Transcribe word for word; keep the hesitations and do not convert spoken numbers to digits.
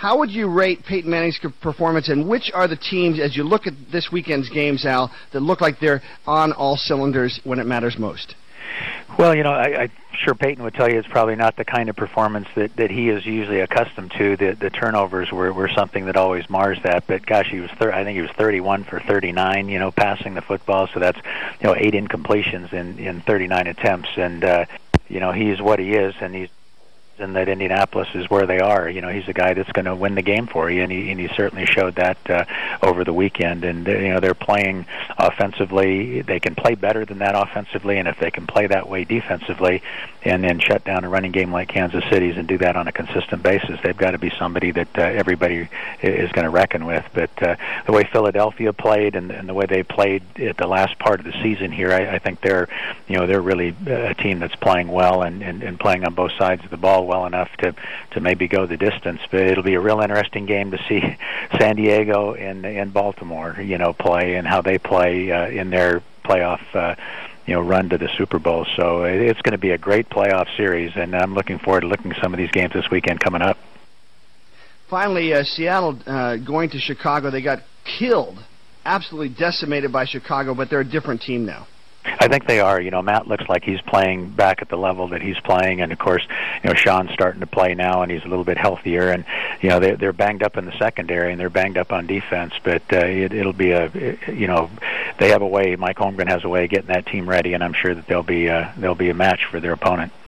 How would you rate Peyton Manning's performance, and which are the teams, as you look at this weekend's games, Al, that look like they're on all cylinders when it matters most? Well, you know, I, I'm sure Peyton would tell you it's probably not the kind of performance that, that he is usually accustomed to. The, the turnovers were, were something that always mars that. But gosh, he was thir- I think he was thirty-one for thirty-nine, you know, passing the football. So that's, you know, eight incompletions in, in thirty-nine attempts. And, uh, you know, he's what he is, and he's and that Indianapolis is where they are. You know, he's a guy that's going to win the game for you, and he, and he certainly showed that uh, over the weekend. And, you know, they're playing offensively. They can play better than that offensively, and if they can play that way defensively and then shut down a running game like Kansas City's and do that on a consistent basis, they've got to be somebody that uh, everybody is going to reckon with. But uh, the way Philadelphia played and, and the way they played at the last part of the season here, I, I think they're, you know, they're really a team that's playing well and, and, and playing on both sides of the ball well enough to to maybe go the distance. But it'll be a real interesting game to see San Diego and and Baltimore, you know, play and how they play uh, in their playoff uh, you know run to the Super Bowl. So it's going to be a great playoff series, and I'm looking forward to looking at some of these games this weekend coming up. Finally, uh, Seattle uh, going to Chicago. They got killed, absolutely decimated by Chicago, but they're a different team now. I think they are. You know, Matt looks like he's playing back at the level that he's playing, and of course, you know, Sean's starting to play now, and he's a little bit healthier. And you know, they're they're banged up in the secondary, and they're banged up on defense. But uh, it, it'll be a, you know, they have a way. Mike Holmgren has a way of getting that team ready, and I'm sure that they'll be uh, they'll be a match for their opponent.